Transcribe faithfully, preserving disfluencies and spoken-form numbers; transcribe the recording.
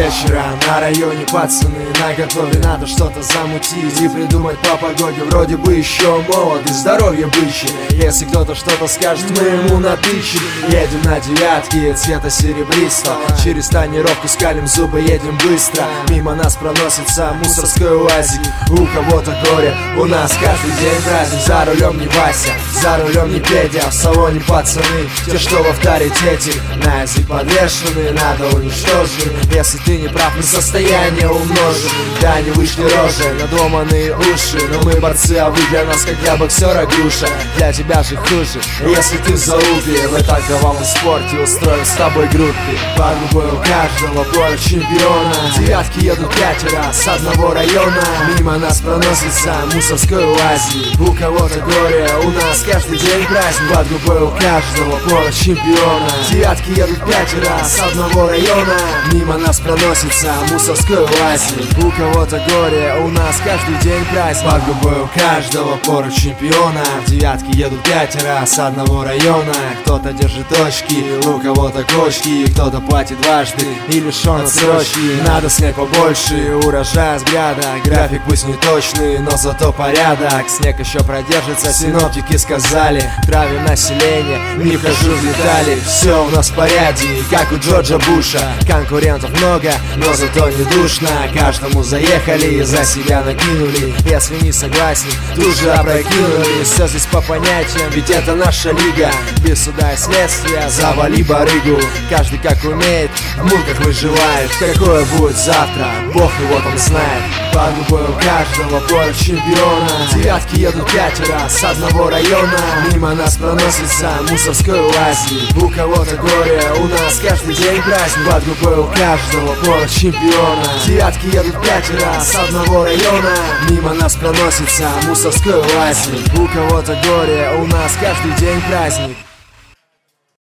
вечера, на районе пацаны наготове. Надо что-то замутить и придумать по погоде. Вроде бы еще молод и здоровье бычье. Если кто-то что-то скажет, мы ему натычем. Едем на девятке цвета серебристого. Через тонировку скалим зубы, едем быстро. Мимо нас проносится мусорской УАЗик. У кого-то горе, у нас каждый день праздник. За рулем не Вася, за рулем не Петя. В салоне пацаны, те, что в авторитете. На язык подвешены, надо уничтожить. Если ты не прав, мы состояние умножим. Да, не вышли рожи, надломанные уши. Но мы борцы, а вы для нас как для боксера груша. Для тебя же хуже, если ты в залупе. В итоговом спорте устроим с тобой группы. Под губой у каждого поля чемпиона. Девятки едут пятеро с одного района. Мимо нас проносится мусорской УАЗик. У кого-то горе, у нас каждый день праздник. Под губой у каждого поля чемпиона. Девятки едут пятеро с одного района. Мимо нас проносится мусорской УАЗик. У кого-то горе, у нас каждый день праздник. Под губой у каждого поля чемпиона. Девятки едут пятеро с одного района. Кто-то держит точки, у кого-то кочки. Кто-то платит дважды и лишен отсрочки. Надо снять побольше урожая с гряда. График пусть не точный, но зато порядок. Снег еще продержится, синоптики сказали. Травим население, не вхожу в детали. Все у нас в порядке, как у Джорджа Буша. Конкурентов много, но зато не душно. Каждому заехали и за себя накинули. Если не согласен, тут же опрокинули. Все здесь по понятиям, ведь это наша лига. Без суда и следствия, завали барыгу. Каждый как умеет, в мурках выживает. Какое будет завтра, Бог его там знает. Под губой у каждого поля чемпиона. Девятки едут пятеро с одного района. Мимо нас проносится мусорской УАЗик. У кого-то горе, у нас каждый день праздник. Под губой у каждого поля чемпиона. Девятки едут пятеро с одного района. Мимо нас проносится мусорской УАЗик. У кого-то горе, у нас каждый день праздник.